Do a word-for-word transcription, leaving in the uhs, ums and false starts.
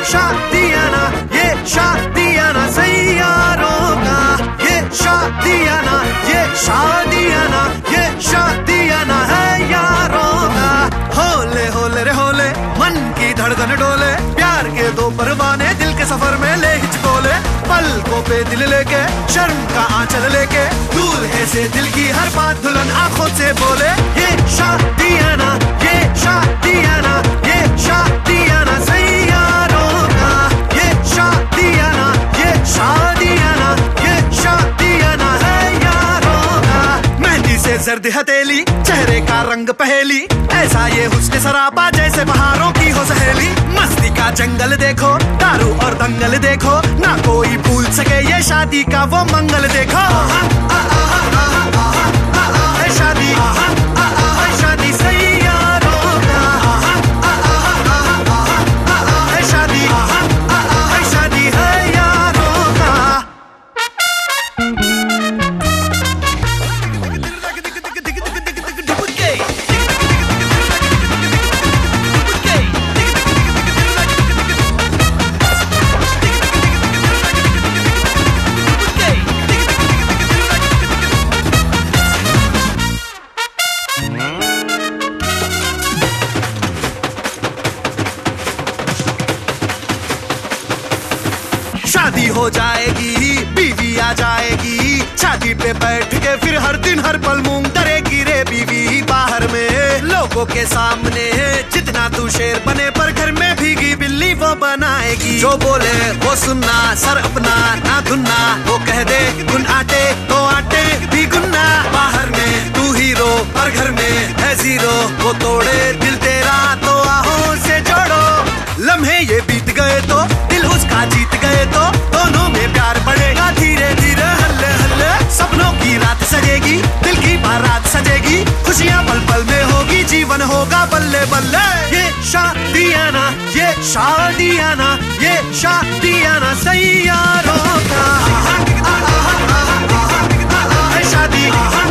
शादियाना, ये शादियाना सैयारों का, ये शादियाना, ये शादियाना, ये शादियाना है यारों का। होले होले रे होले, मन की धड़कन डोले, प्यार के दो परवाने दिल के सफर में ले हिचकोले। पलकों पे दिल लेके, शर्म का आंचल लेके, दूर है से दिल की हर बात दुल्हन आंखों से बोले। ये शादियाना, ये शादियाना, ये शादियाना सैयारों का, ये शादियाना, ये शादियाना, ये शादियाना है यारों का। मेहंदी से जर्द हथेली, चेहरे का रंग पहेली, ऐसा ये हुस्न सरापा जैसे बहारों की हो सहेली। मस्ती का जंगल देखो, दारू और दंगल देखो, ना कोई भूल सके ये शादी का वो मंगल देखो। है शादी, है शादी सैयारों का, है शादी, है शादी है यारों का। शादी हो जाएगी, बीवी आ जाएगी, छाती पे बैठ के फिर हर दिन हर पल मूंग करेगी रे बीवी। बाहर में लोगों के सामने जितना तू शेर बने, पर घर में भीगी बिल्ली वो बनाएगी। जो बोले वो सुनना, सर अपना ना धुनना, वो कह दे गुन आटे तो आटे भी गुनना। बाहर में तू हीरो पर घर में है जीरो, वो तोड़े दिल तेरा तो आहों से जोड़ो। लम्हे ये बीत गए तो दिल उसका जीत गए तो, दोनों में प्यार बढ़ेगा धीरे धीरे हल्ले हल्ले। सपनों की रात सजेगी, दिल की बारात सजेगी, खुशियां पल पल में होगी, जीवन होगा बल्ले बल्ले। ये शादियाना, ये शादियाना, ये शादियाना सैयारों का, है शादी।